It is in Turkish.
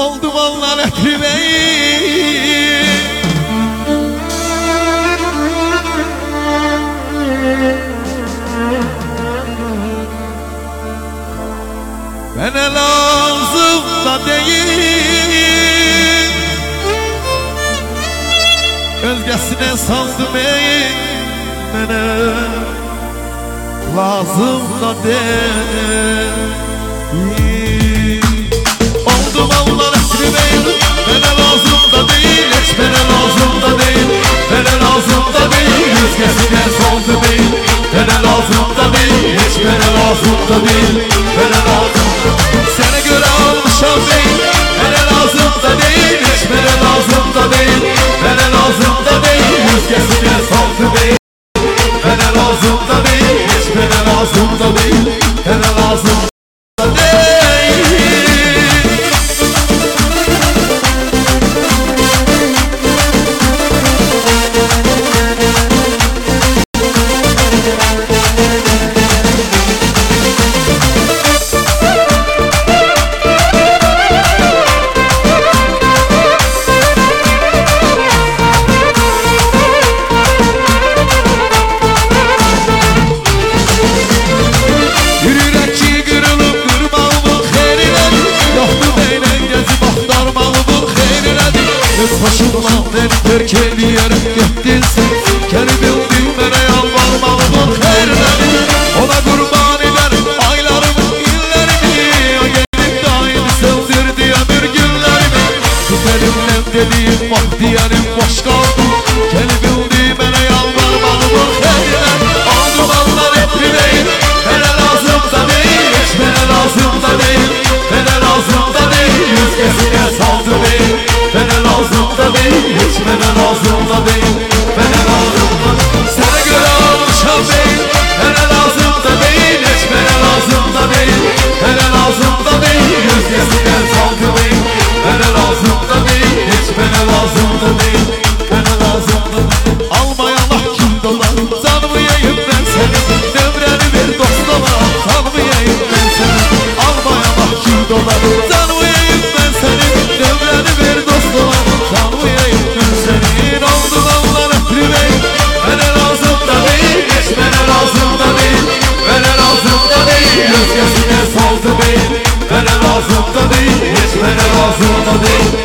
Oldu vallahi Ekri Bey. Bana lazım da değil, özgesine saldım ey. Bana lazım da değil. Oldu vallahi Ekri Bey. Bana lazım da değil, hiç bana lazım da değil. Bana lazım da değil, özgesine saldım ey. Bana lazım da değil, hiç bana lazım da değil. Bana lazım sana göre almışam değil. Bana lazım da değil, hiç bana lazım da değil. Bana lazım da değil, özgesine saldım ey. Bana lazım da değil, hiç bana lazım da değil. Bana lazım da değil. Hoşuma beni terk ediyerek gittin sen. Kendi bildiğin bana yalvarmalımın hayrine. Ona kurban ederim aylarımı, illerimi. O gelip daim sevdirdi ömür günlerimi. Tut elimden dediğim bak diyelim boş kaldı. Kendi bildiğin bana yalvarmalımın hayrine. Oldu vallahi Ekri Bey. Bana lazım da değil, hiç bana lazım da değil. Bana lazım da değil, yüz kesine saldı bey. Bana lazım da değil, hiç bana lazım da değil. Bana lazım da sana göre almışam değil. Bana lazım da değil, hiç bana lazım da değil. Bana lazım da değil, yüz kesinden saldı değil. Bana lazım da değil, hiç bana lazım da değil. Bana lazım da değil. Almayallah kim dolar, tanımayayım ben seni. Devreni bir dostuma, tanımayayım ben seni. Almayallah kim dolar, tanımayayım ben seni. Devreni bir dostuma, tanımayayım ben senin. Oldu vallahi Ekri Bey. Bana lazım da değil, hiç bana lazım da değil. Bana lazım da değil, özgesine saldı bey. Bana lazım da değil, hiç bana lazım da değil.